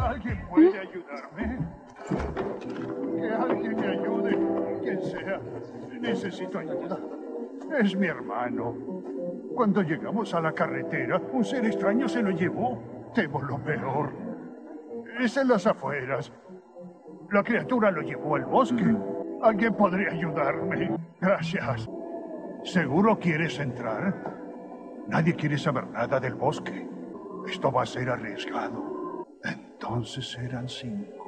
¿Alguien puede ayudarme? Que alguien me ayude, quien sea. Necesito ayuda. Es mi hermano. Cuando llegamos a la carretera, un ser extraño se lo llevó. Temo lo peor. Es en las afueras. La criatura lo llevó al bosque. ¿Alguien podría ayudarme? Gracias. ¿Seguro quieres entrar? Nadie quiere saber nada del bosque. Esto va a ser arriesgado. Entonces eran 5.